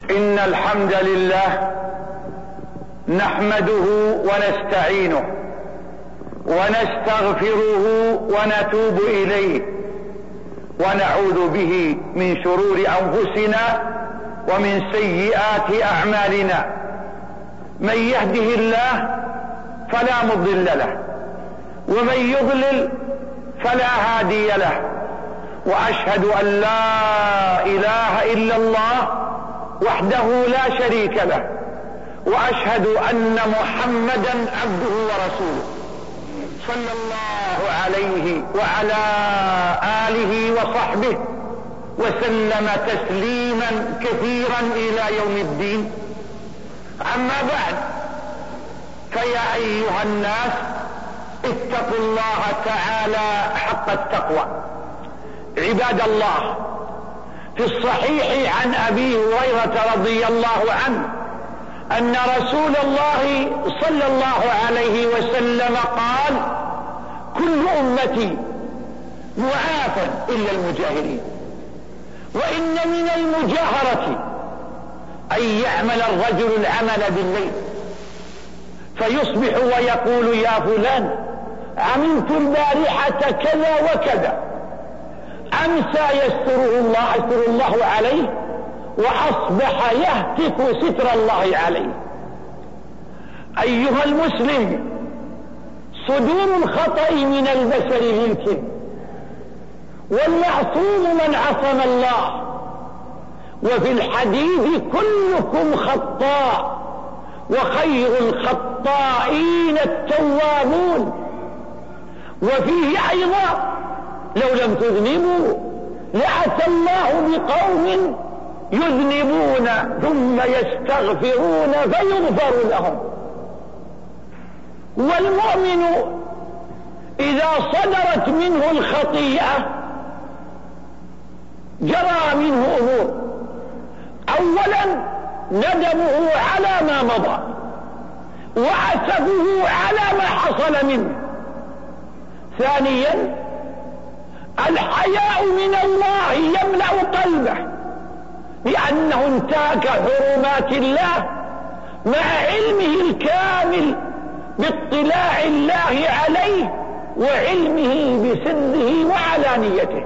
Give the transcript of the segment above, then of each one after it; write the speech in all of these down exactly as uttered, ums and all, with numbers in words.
إن الحمد لله نحمده ونستعينه ونستغفره ونتوب إليه ونعوذ به من شرور أنفسنا ومن سيئات أعمالنا. من يهده الله فلا مضل له ومن يضلل فلا هادي له، وأشهد أن لا إله إلا الله وحده لا شريك له، وأشهد أن محمدا عبده ورسوله صلى الله عليه وعلى آله وصحبه وسلم تسليما كثيرا إلى يوم الدين. أما بعد، فيا أيها الناس اتقوا الله تعالى حق التقوى. عباد الله، في الصحيح عن أبي هريرة رضي الله عنه أن رسول الله صلى الله عليه وسلم قال: كل أمتي معافى إلا المجاهرين. وإن من المجاهرة أن يعمل الرجل العمل بالليل فيصبح ويقول: يا فلان، عملت البارحة كذا وكذا. أمسى يستره الله يستر الله عليه، وأصبح يهتك ستر الله عليه. أيها المسلم، صدور الخطأ من البشر يمكن، والمعصوم من عصم الله. وفي الحديث: كلكم خطاء وخير الخطائين التوابون. وفيه أيضا: لو لم تذنبوا لأتى الله بقوم يذنبون ثم يستغفرون فيغفر لهم. والمؤمن إذا صدرت منه الخطيئة جرى منه أمور: أولا ندمه على ما مضى، وعتبه على ما حصل منه. ثانيا الحياء من الله يملأ قلبه، لأنه انتهك حرمات الله مع علمه الكامل باطلاع الله عليه وعلمه بسره وعلانيته.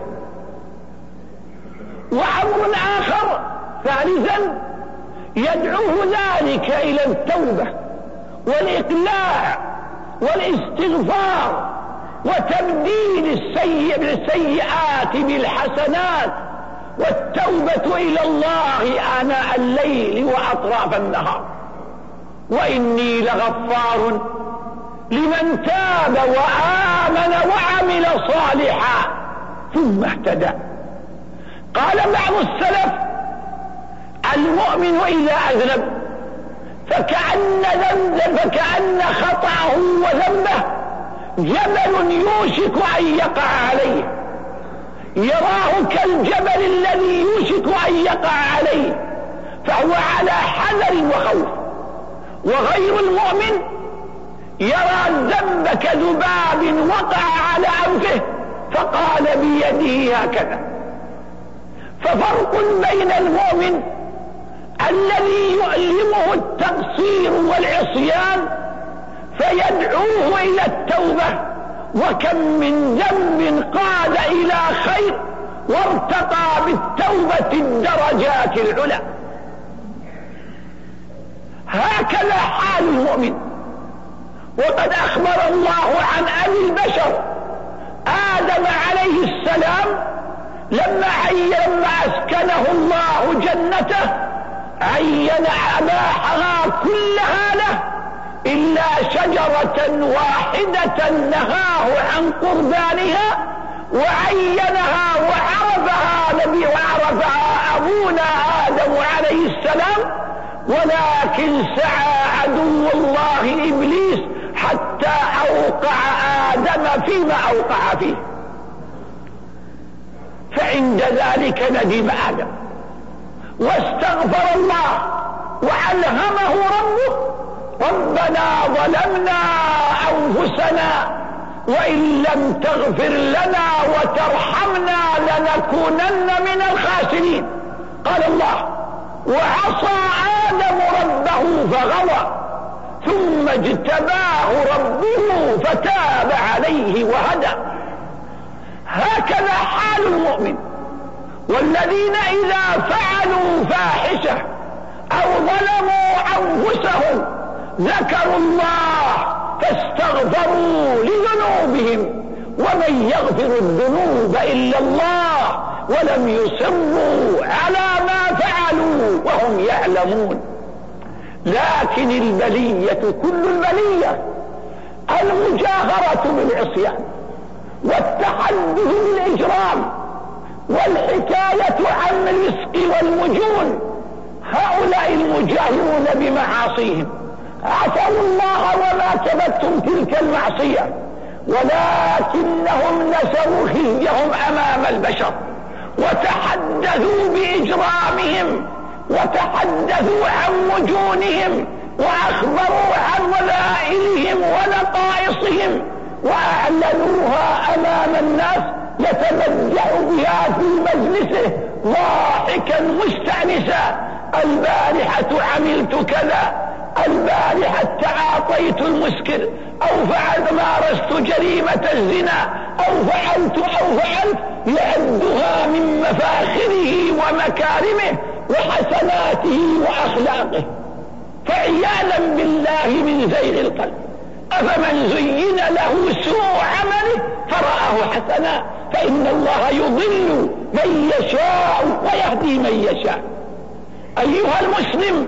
وأمر آخر ثالثا يدعوه ذلك إلى التوبة والإقلاع والاستغفار وتبديل السيء بالسيئات بالحسنات والتوبة إلى الله آناء الليل وأطراف النهار. وإني لغفار لمن تاب وآمن وعمل صالحا ثم اهتدى. قال بعض السلف: المؤمن إذا أذنب فكأن ذنب فكأن خطأه وذنبه جبل يوشك أن يقع عليه، يراه كالجبل الذي يوشك أن يقع عليه، فهو على حذر وخوف. وغير المؤمن يرى الذنب كذباب وقع على أنفه فقال بيده هكذا. ففرق بين المؤمن الذي يؤلمه التقصير والعصيان فيدعوه إلى التوبة، وكم من ذنب قاد إلى خير وارتقى بالتوبة الدرجات العلى. هكذا حال المؤمن. وقد أخبر الله عن أبي البشر آدم عليه السلام لما عين أسكنه الله جنته عين أباحها كلها له إلا شجرة واحدة نهاه عن قربانها وعينها وعرفها نبي وعرفها أبونا آدم عليه السلام، ولكن سعى عدو الله إبليس حتى أوقع آدم فيما أوقع فيه. فعند ذلك ندم آدم واستغفر الله وألهمه ربه: ربنا ظلمنا أنفسنا وإن لم تغفر لنا وترحمنا لنكونن من الخاسرين. قال الله: وعصى آدم ربه فغوى ثم اجتباه ربه فتاب عليه وهدى. هكذا حال المؤمن. والذين إذا فعلوا فاحشة أو ظلموا أنفسهم ذكروا الله فاستغفروا لذنوبهم ومن يغفر الذنوب إلا الله ولم يصروا على ما فعلوا وهم يعلمون. لكن البلية كل البلية المجاهرة بالعصيان والتحدث بالإجرام والحكاية عن الرزق والمجون. هؤلاء المجاهرون بمعاصيهم عصوا الله وما كبتم تلك المعصية، ولكنهم نسوا خزيهم أمام البشر وتحدثوا بإجرامهم وتحدثوا عن مجونهم وأخبروا عن رذائلهم ونقائصهم وأعلنوها أمام الناس يتمجح بها في مجلسه ضاحكا مستأنسا: البارحة عملت كذا، البارحة تعاطيت المسكر، أو فعلت مارست جريمة الزنا، أو فعلت أو فعلت يعدها من مفاخره ومكارمه وحسناته وأخلاقه. فعياذا بالله من زيغ القلب. أفمن زين له سوء عمله فرآه حسنا فإن الله يضل من يشاء ويهدي من يشاء. أيها المسلم،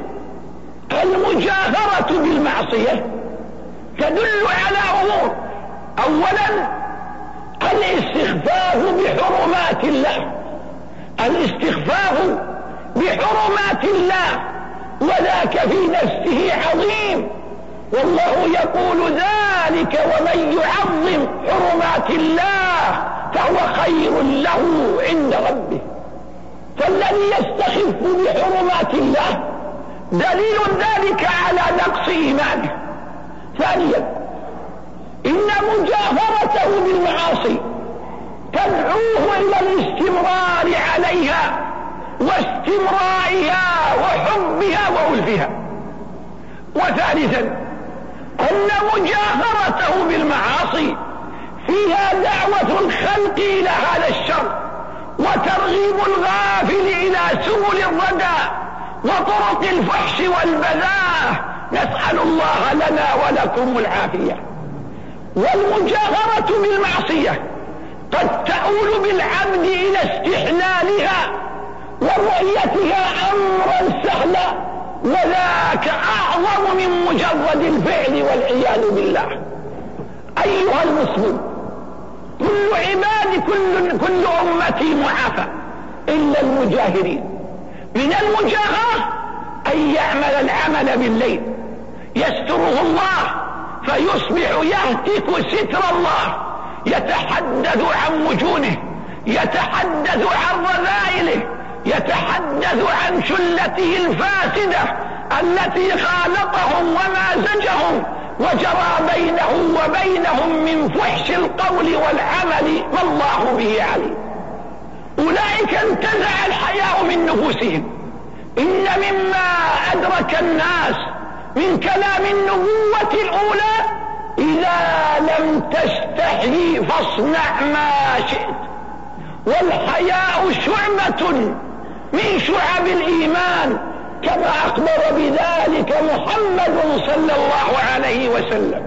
المجاهرة بالمعصية تدل على أمور. أولا الاستخفاف بحرمات الله، الاستخفاف بحرمات الله، وذاك في نفسه عظيم. والله يقول ذلك ومن يعظم حرمات الله فهو خير له عند ربه. فالذي يستخف بحرمات الله دليل ذلك على نقص إيمانه. ثانيا إن مجاهرته بالمعاصي تدعوه إلى الاستمرار عليها واستمرارها وحبها وألفها. وثالثا أن مجاهرته بالمعاصي فيها دعوة الخلق إلى هذا الشر وترغيب الغافل إلى سبل الردى وطرق الفحش والبذاء. نسأل الله لنا ولكم العافية. والمجاهرة بالمعصية قد تؤول بالعبد إلى استحلالها ورؤيتها أمرا سهلا، وذاك أعظم من مجرد الفعل والعياذ بالله. أيها المسلم، كل عباد كل, كل أمتي معافى إلا المجاهرين. من المجاهرة أن يعمل العمل بالليل يستره الله فيصبح يهتك ستر الله، يتحدث عن مجونه، يتحدث عن رذائله، يتحدث عن شلته الفاسدة التي خالطهم ومازجهم وجرى بينه وبينهم من فحش القول والعمل والله به عليم. أولئك انتزع الحياء من نفوسهم. إن مما أدرك الناس من كلام النبوة الأولى: إذا لم تستحي فاصنع ما شئت. والحياء شعبة من شعب الإيمان كما أخبر بذلك محمد صلى الله عليه وسلم.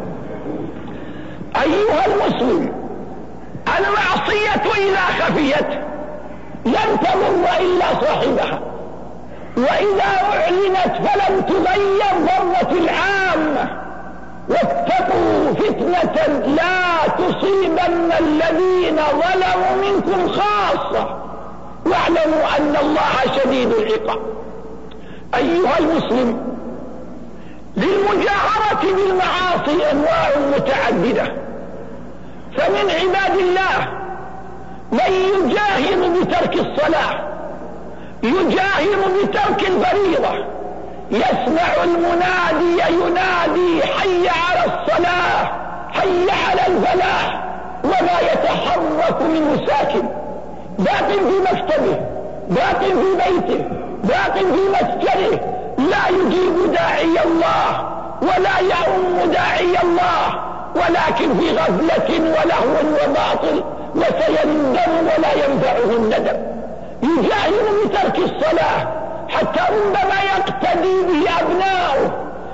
أيها المسلم، المعصية إذا خفيت لم تضر إلا صاحبها، وإذا أعلنت فلم تغير ضرة العامة. واتقوا فتنة لا تصيبن الذين ظلموا منكم خاصة واعلموا أن الله شديد العقاب. أيها المسلم، للمجاهرة بالمعاصي أنواع متعددة. فمن عباد الله من يجاهر بترك الصلاة، يجاهر بترك الفريضة، يسمع المنادي ينادي: حي على الصلاة، حي على الفلاح، ولا يتحرك منه ساكن، باق في مكتبه، باق في بيته، باق في مسجده لا يجيب داعي الله ولا يؤم داعي الله، ولكن في غفلة ولهو وباطل، وسيندم ولا ينفعه الندم. يجاهر بترك الصلاة حتى ربما يقتدي به أبناؤه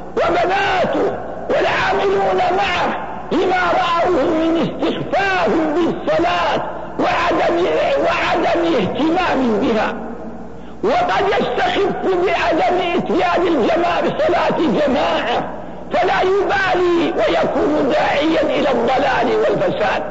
وبناته والعاملون معه لما رأوه من استخفاف بالصلاة وعدم, وعدم اهتمام بها، وقد يستخف بعدم اتيان الجماعة بصلاة جماعة فلا يبالي ويكون داعيا إلى الضلال والفساد.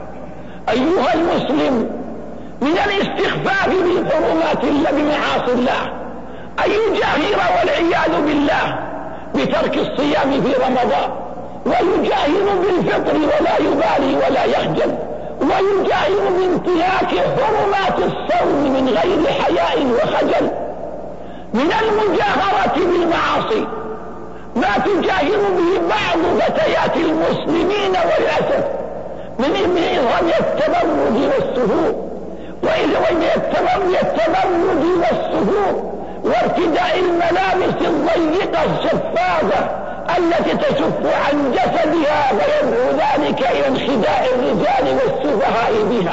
أيها المسلم، من الاستخفاف بالحرمات بمعاصي الله أن يجاهر والعياذ بالله بترك الصيام في رمضان، ويجاهر بالفطر ولا يبالي ولا يخجل، ويجاهر بانتهاك حرمات الصوم من غير حياء وخجل. من المجاهرة بالمعاصي ما تجاهر به بعض فتيات المسلمين وللأسف من إظهار التبرج والسهو، ومن التبرج والسهو وارتداء الملابس الضيقة الشفافة التي تشف عن جسدها، فيدعو ذلك إلى انخداع الرجال والسفهاء بها.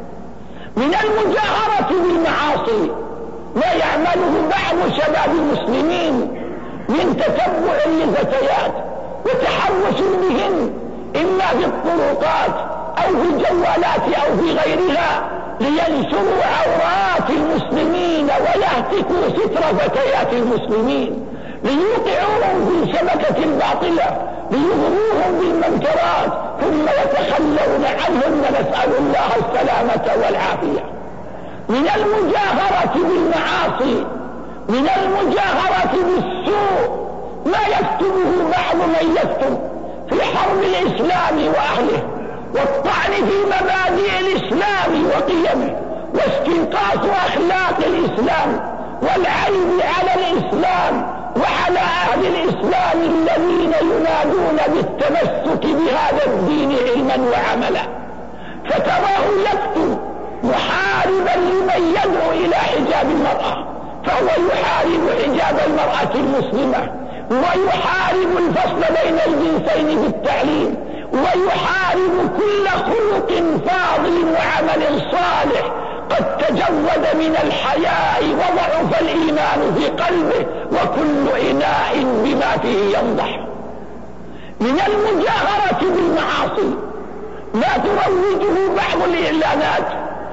من المجاهرة بالمعاصي ما يعمله بعض شباب المسلمين من تتبع للفتيات وتحرش بهن إما في الطرقات أو في الجوالات أو في غيرها لينشروا عورات المسلمين ويهتكوا ستر فتيات المسلمين، ليوقعوهم في شبكة باطلة، ليغروهم بالمنكرات ثم يتخلون عنهم، نسأل الله السلامة والعافية. من المجاهرة بالمعاصي من المجاهرة بالسوء ما يكتبه بعض من يكتب في حرب الإسلام وأهله، والطعن في مبادئ الإسلام وقيمه، واستنقاص أخلاق الإسلام، والعيب على الإسلام وعلى أهل الإسلام الذين ينادون بالتمسك بهذا الدين علما وعملا. فتراه يكتب محاربا لمن يدعو إلى حجاب المرأة، فهو يحارب حجاب المرأة المسلمة، ويحارب الفصل بين الجنسين في التعليم، ويحارب كل خلق فاضل وعمل صالح قد تجرد من الحياء وضعف الإيمان في قلبه، وكل إناء بما فيه ينضح. من المجاهرة بالمعاصي ما تروجه بعض الإعلانات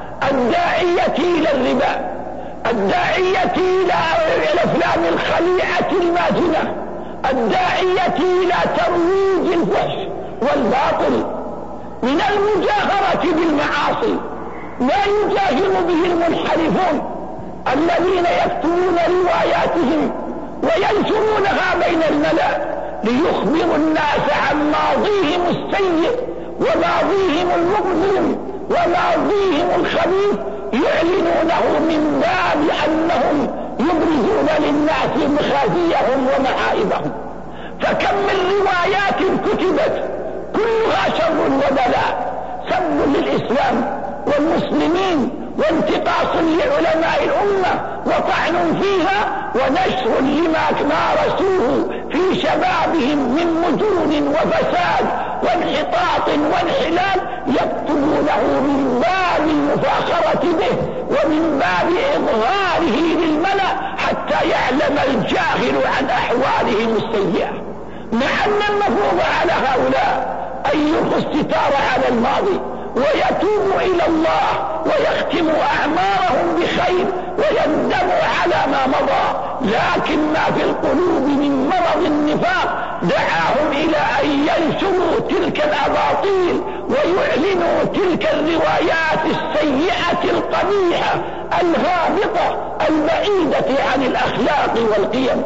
الداعية إلى الربا، الداعية إلى الأفلام الخليعة الماجنة، الداعية إلى ترويج الفحش والباطل. من المجاهرة بالمعاصي ما يجاهر به المنحرفون الذين يكتبون رواياتهم وينشرونها بين الملأ ليخبروا الناس عن ماضيهم السيء وماضيهم المظلم وماضيهم الخبيث، يعلنونه من باب أنهم يبرزون للناس مخازيهم ومعائبهم. فكم من روايات كتبت كلها شر وبلاء، سب للإسلام والمسلمين وانتقاص لعلماء الأمة وطعن فيها ونشر لما مارسوه في شبابهم من مجون وفساد وانحطاط وانحلال، يكتبونه من باب المفاخرة به ومن باب إظهاره للملأ حتى يعلم الجاهل عن أحوالهم السيئة، مع أن المفروض على هؤلاء أن يلقوا الستار على الماضي ويتوبوا إلى الله ويختموا أعمارهم بخير ويندموا على ما مضى، لكن ما في القلوب من مرض النفاق دعاهم إلى أن ينشروا تلك الأباطيل ويعلنوا تلك الروايات السيئة القبيحة الهابطة البعيدة عن الأخلاق والقيم.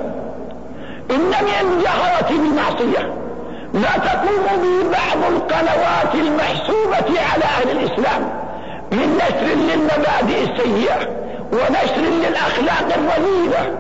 إن من الجهرة بالمعصية ما تقوم به بعض القنوات المحسوبة على أهل الإسلام من نشر للمبادئ السيئة ونشر للأخلاق الرذيلة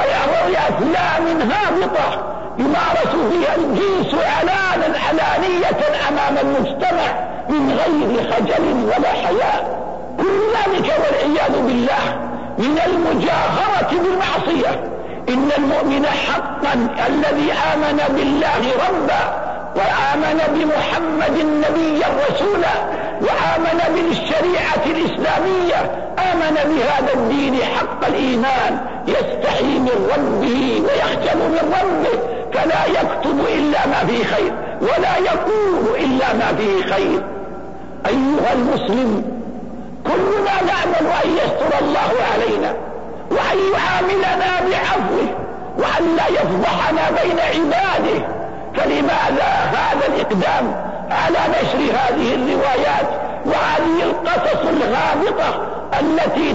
وأفلام هابطة يمارس فيها الجنس علانا علانية أمام المجتمع من غير خجل ولا حياء. كل ذلك والعياذ بالله من المجاهرة بالمعصية. إن المؤمن حقا الذي آمن بالله ربا وآمن بمحمد نبيا رسولا وآمن بالشريعة الإسلامية، آمن بهذا الدين حق الإيمان، يستحي من ربه ويخجل من ربه، فلا يكتب إلا ما فيه خير ولا يقول إلا ما فيه خير. أيها المسلم، كلنا نأمل أن يستر الله علينا وأن يعاملنا بعفوه وأن لا يفضحنا بين عباده، فلماذا هذا الإقدام على نشر هذه الروايات وهذه القصص الغامضة التي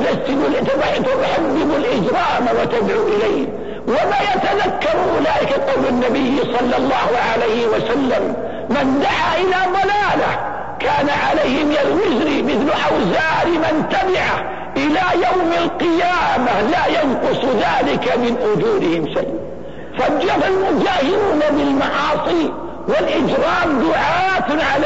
تحبب الإجرام وتدعو إليه؟ وما يتذكر أولئك قول النبي صلى الله عليه وسلم: من دعا إلى ضلالة كان عليه من الوزر مثل أوزار من تبعه إلى يوم القيامة لا ينقص ذلك من أجورهم شيء. فجر المجاهرون بالمعاصي والإجرام دعاة على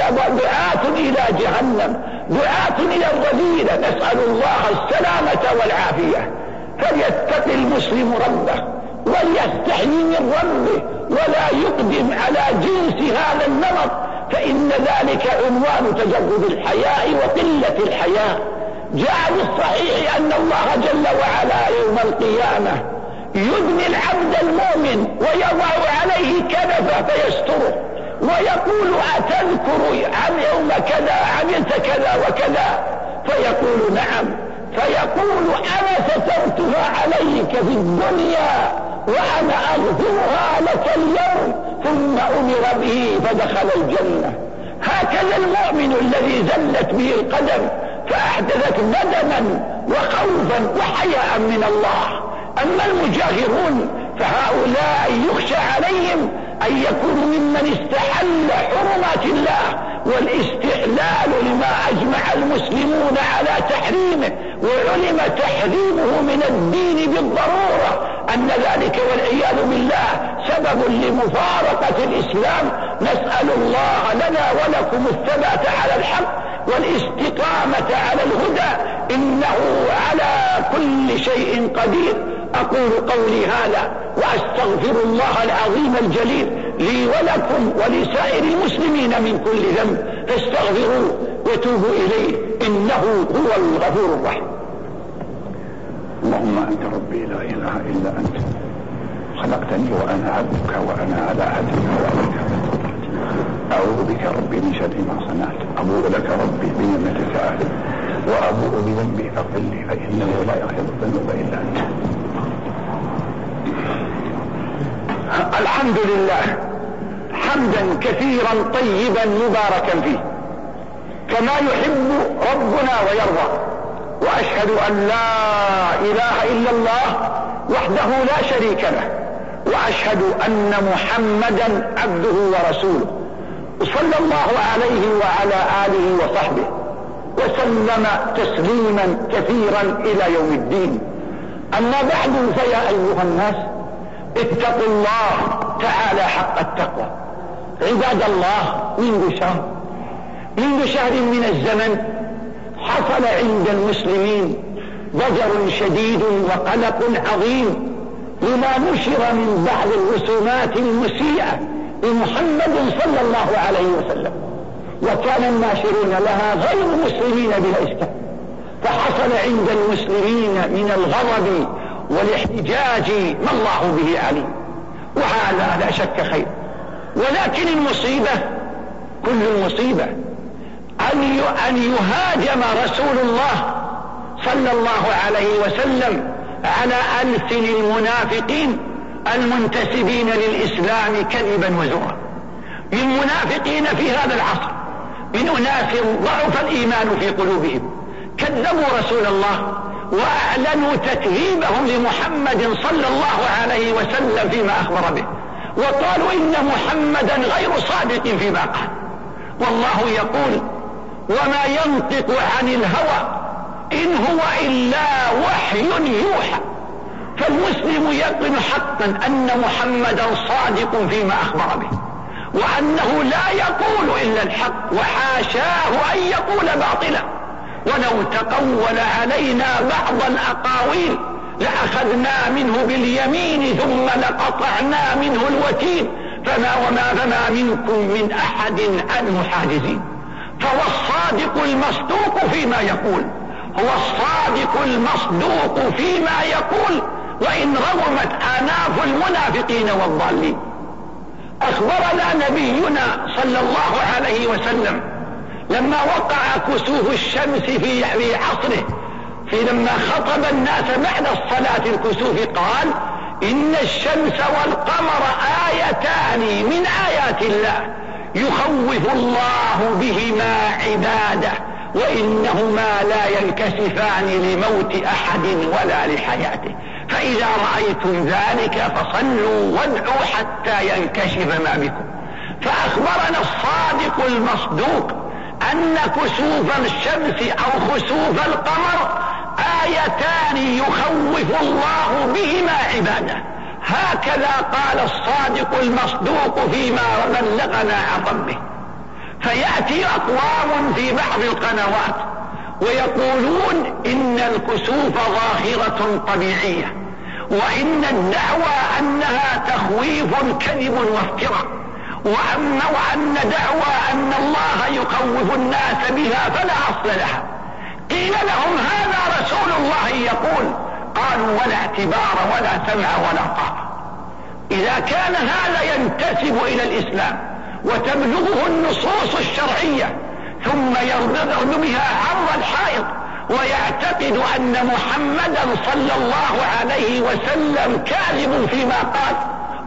دعاة إلى جهنم، دعاة إلى الرذيلة، نسأل الله السلامة والعافية. فليتقي المسلم ربه وليستحي من ربه ولا يقدم على جنس هذا النمط، فإن ذلك عنوان تجرد الحياء وقلة الحياء. جاء بالصحيح أن الله جل وعلا يوم القيامة يدني العبد المؤمن ويضع عليه كنفه فيستره ويقول: أتذكر عن يوم كذا عملت كذا وكذا؟ فيقول: نعم. فيقول: أنا سترتها عليك في الدنيا وأنا أغفرها لك اليوم. ثم أمر به فدخل الجنة. هكذا المؤمن الذي زلت به القدم فأحدثت ندما وخوفا وحياء من الله. أما المجاهرون فهؤلاء يخشى عليهم أن يكونوا ممن استحل حرمات الله والاستحلال لما أجمع المسلمون على تحريمه وعلم تحريمه من الدين بالضرورة، أن ذلك والعياذ بالله سبب لمفارقة الإسلام. نسأل الله لنا ولكم الثبات على الحق والاستقامة على الهدى، إنه على كل شيء قدير. أقول قولي هذا وأستغفر الله العظيم الجليل لي ولكم ولسائر المسلمين من كل ذنب، فاستغفروه وتوبوا إليه إنه هو الغفور الرحيم. اللهم أنت ربي لا إله إلا أنت، خلقتني وأنا عبدك وأنا على عهدك ووعدك ما استطعت، أعوذ بك ربي من شر ما صنعت، أبوء لك ربي بنعمتك علي وأبوء بذنبي فاغفر لي فإنه لا يغفر الذنوب إلا أنت. الحمد لله حمدا كثيرا طيبا مباركا فيه كما يحب ربنا ويرضى، وأشهد أن لا إله إلا الله وحده لا شريك له، وأشهد أن محمدا عبده ورسوله صلى الله عليه وعلى آله وصحبه وسلم تسليما كثيرا إلى يوم الدين. أما بعد، فيا أيها الناس اتقوا الله تعالى حق التقوى. عباد الله، منذ شهر منذ شهر من الزمن حصل عند المسلمين ضجر شديد وقلق عظيم لما نشر من بعض الرسومات المسيئة لمحمد صلى الله عليه وسلم، وكان الناشرون لها غير مسلمين بالإسلام، فحصل عند المسلمين من الغضب والاحتجاج ما الله به عليم، وهذا لا شك خير. ولكن المصيبة كل المصيبة أن يهاجم رسول الله صلى الله عليه وسلم على ألسن المنافقين المنتسبين للإسلام كذبا وزورا، من منافقين في هذا العصر، من أناس ضعف الإيمان في قلوبهم كذبوا رسول الله وأعلنوا تكذيبهم لمحمد صلى الله عليه وسلم فيما أخبر به، وقالوا إن محمدا غير صادق فيما قال. والله يقول: وما ينطق عن الهوى إن هو إلا وحي يوحى. فالمسلم يقن حقا أن محمدا صادق فيما أخبر به، وأنه لا يقول إلا الحق، وحاشاه أن يقول باطلا. ولو تقول علينا بعض الأقاويل لأخذنا منه باليمين ثم لقطعنا منه الوتين فما وما فما منكم من أحد عنه حاجزين. فهو الصادق المصدوق فيما يقول، هو الصادق المصدوق فيما يقول وإن رغمت آناف المنافقين والضالين. أخبرنا نبينا صلى الله عليه وسلم لما وقع كسوف الشمس في عصره، في لما خطب الناس بعد الصلاة الكسوف قال: إن الشمس والقمر آيتان من آيات الله يخوف الله بهما عباده وإنهما لا ينكشفان لموت أحد ولا لحياته، فإذا رأيتم ذلك فصلوا وادعوا حتى ينكشف ما بكم. فأخبرنا الصادق المصدوق أن كسوف الشمس أو خسوف القمر آيتان يخوف الله بهما عباده، هكذا قال الصادق المصدوق فيما بلغنا عن ربه. فيأتي أقوام في بعض القنوات ويقولون إن الكسوف ظاهرة طبيعية، وإن الدعوى أنها تخويف كذب وافتراء، وأن, وأن دعوى أن الله يخوف الناس بها فلا أصل لها. قيل لهم: هذا رسول الله يقول. قالوا: ولا اعتبار ولا سمع ولا طاعة. إذا كان هذا ينتسب إلى الإسلام وتبلغه النصوص الشرعية ثم يرد بها عرض الحائط ويعتقد أن محمدا صلى الله عليه وسلم كاذب فيما قال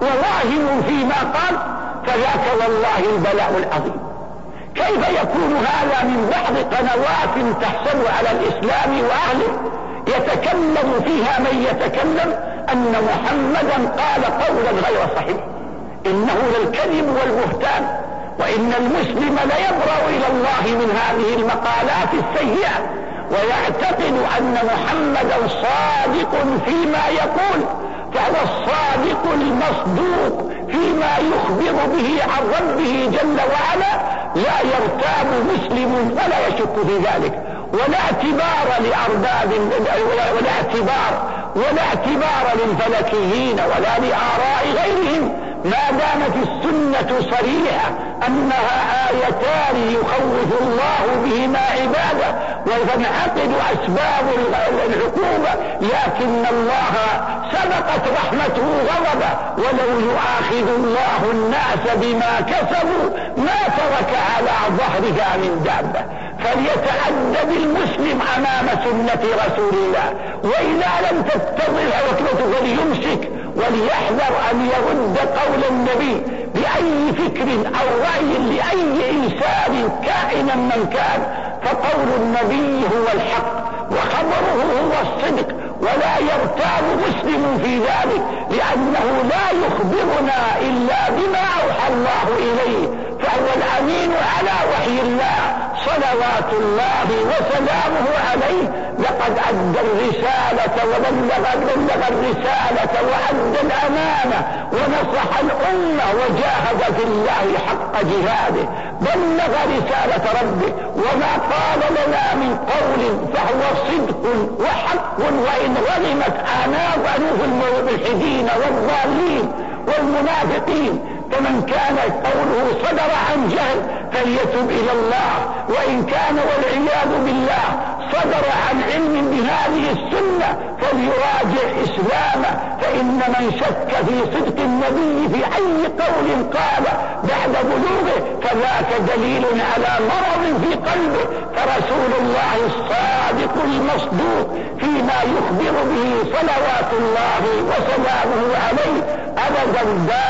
وواهم فيما قال، فذاك والله البلاء العظيم. كيف يكون هذا من بعض قنوات تحسب على الإسلام وأهله يتكلم فيها من يتكلم أن محمدا قال قولا غير صحيح؟ إنه للكذب والبهتان، وإن المسلم ليبرأ إلى الله من هذه المقالات السيئة ويعتقد أن محمدا صادق فيما يقول، فهو الصادق المصدوق فيما يخبر به عن ربه جل وعلا، لا يرتاب مسلم ولا يشك في ذلك، ولا اعتبار لأرباب ولا اعتبار ولا اعتبار للفلكيين ولا لآراء غيرهم، ما دامت السنة صريحة أنها آيتان يخوف الله بهما عباده وتنعقد أسباب العقوبة، لكن الله سبقت رحمته غضبه، ولو يؤاخذ الله الناس بما كسبوا ما ترك على ظهرها من دابة. فليتأدب المسلم أمام سنة رسول الله، وإذا لم تتضح عقبته فليمسك وليحذر أن يرد قول النبي بأي فكر أو رأي لأي إنسان كائنا من كان، فقول النبي هو الحق وخبره هو الصدق، ولا يرتاب مسلم في ذلك، لأنه لا يخبرنا إلا بما أوحى الله إليه، فهو الأمين على وحي الله صلوات الله وسلامه عليه. لقد أدى الرسالة وبلغ بلغ الرسالة وأدى الأمانة ونصح الأمة وجاهد في الله حق جهاده، بلغ رسالة ربه، وما قال لنا من قول فهو صدق وحق، وإن غلمت آناف أنوف الملحدين والضالين والمنافقين، فمن كان قوله صدر عن جهل فليتب إلى الله، وإن كان والعياذ بالله صدر عن علم بهذه السنة فليراجع إسلامه، فإن من شك في صدق النبي في أي قول قال بعد بلوغه فذاك دليل على مرض في قلبه. فرسول الله الصادق المصدوق فيما يخبر به صلوات الله وسلامه عليه أبدا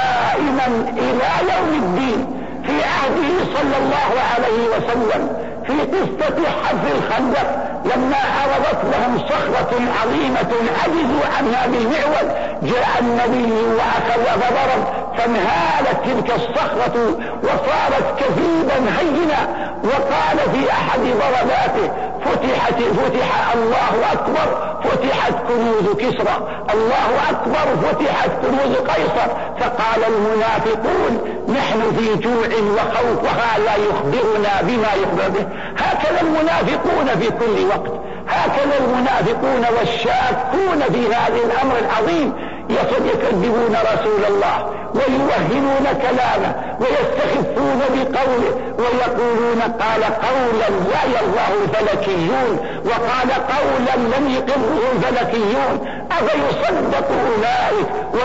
دائما إلى يوم الدين. في عهده صلى الله عليه وسلم في قصة حفر الخندق لما عرضت لهم صخرة عظيمة عجزوا عنها بالمعول، جاء النبي وأخذ فضرب فانهالت تلك الصخرة وصارت كثيبا هينا، وقال في أحد ضرباته فتحت فتح الله أكبر فتحت كنوز كسرى، الله أكبر فتحت كنوز قيصر. فقال المنافقون نحن في جوع وخوف وهذا يخبرنا بما يخبر به. هكذا هكذا المنافقون في كل وقت، هكذا المنافقون والشاكون في هذا الأمر العظيم يكذبون رسول الله ويوهنون كلامه ويستخفون بقوله ويقولون قال قولا لا يرضاه الفلكيون وقال قولا لم يقره الفلكيون. أفيصدق أولئك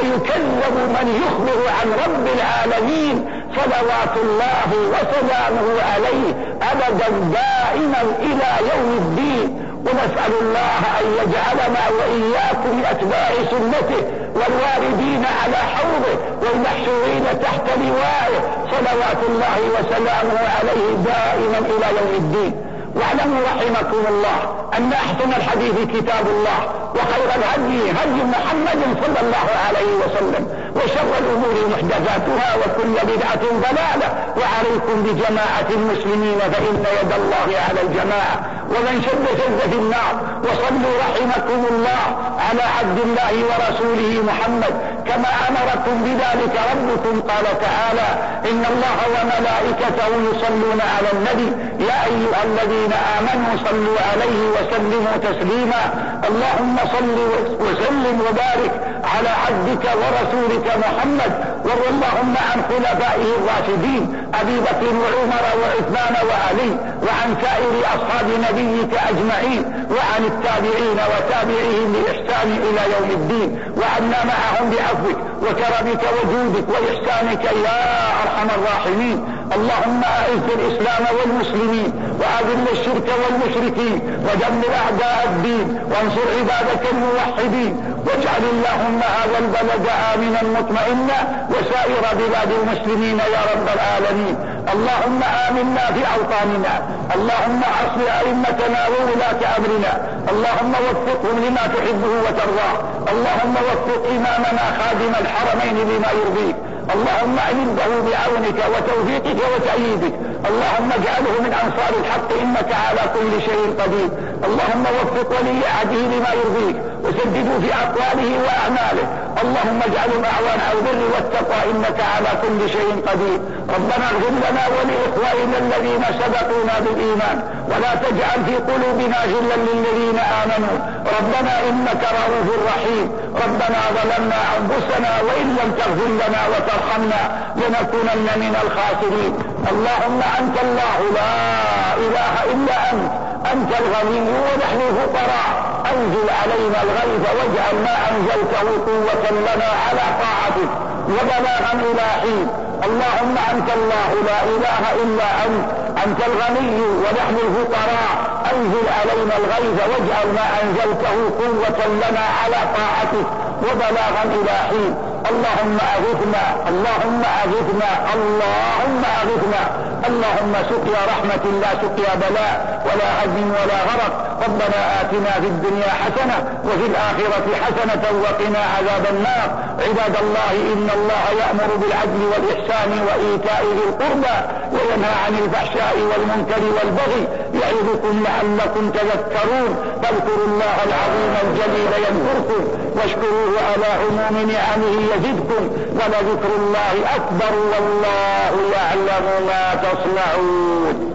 ويكذب من يخبر عن رب العالمين صلوات الله وسلامه عليه أبدا دائما إلى يوم الدين. ونسأل الله أن يجعلنا وإياكم من أتباع سنته والواردين على حوضه والمحشورين تحت لوائه صلوات الله وسلامه عليه دائما إلى يوم الدين. واعلموا رحمكم الله أن أحسن الحديث كتاب الله وخير الهدي هدي محمد صلى الله عليه وسلم وشر الأمور محدثاتها وكل بدعة ضلالة وعليكم بجماعة المسلمين فإن يد الله على الجماعة ومن شد شد في النار. وصلوا رحمكم الله على عبد الله ورسوله محمد كما أمركم بذلك ربكم قال تعالى إن الله وملائكته يصلون على النبي يا أيها الذين آمنوا صلوا عليه وسلموا تسليما. اللهم صل وسلم وبارك على عبدك ورسولك محمد وارض اللهم عن خلفائه الراشدين أبي بكر وعمر وعثمان وعلي وعن سائر أصحاب نبيك أجمعين وعن التابعين وتابعيهم بإحسان إلى يوم الدين وعنا معهم بعفوك وكرمك وجودك وإحسانك يا أرحم الراحمين. اللهم أعز الإسلام والمسلمين وأذل الشرك والمشركين ودمر أعداء الدين وانصر عبادك الموحدين واجعل اللهم هذا البلد آمنا مطمئنا وسائر بلاد المسلمين يا رب العالمين. اللهم آمنا في أوطاننا، اللهم أصلح أئمتنا وولاة أمرنا، اللهم وفقهم لما تحبه وترضاه، اللهم وفق إمامنا خادم الحرمين لما يرضيك، اللهم أعنده بعونك وتوفيقك وتأييدك، اللهم اجعله من أنصار الحق إنك على كل شيء قدير. اللهم وفق ولي عهده لما يرضيك وسدده في أقواله وأعماله، اللهم اجعلهم أعوان على البر والتقوى إنك على كل شيء قدير. ربنا اغفر لنا ولإخواننا الذين سبقونا بالإيمان ولا تجعل في قلوبنا غلا للذين آمنوا ربنا إنك رؤوف رحيم. ربنا ظلمنا أنفسنا وإن لم تغفر لنا وترحمنا لنكونن من الخاسرين. اللهم أنت الله لا إله إلا أنت، أنت الغني ونحن الفقراء، أنزل علينا الغيث واجعل ما أنزلته قوة لنا على طاعتك وبلاغا إلى حين. اللهم أنت الله لا إله إلا أنت، أنت الغني ونحن الفقراء، أنزل علينا الغيث واجعل ما أنزلته قوة لنا على طاعتك وبلاغا إلى حين. اللهم أغثنا اللهم أغثنا اللهم أغثنا اللهم سقيا رحمة لا سقيا بلاء ولا هدم ولا غرق. ربنا آتنا في الدنيا حسنة وفي الآخرة حسنة وقنا عذاب النار. عباد الله إن الله يأمر بالعدل والإحسان وإيتاء ذي القربى وينهى عن الفحشاء والمنكر والبغي يعظكم لعلكم تذكرون. فاذكروا الله العظيم الجليل يذكركم واشكروه على عموم نعمه يزدكم ولذكر الله أكبر والله يعلم ما تصنعون.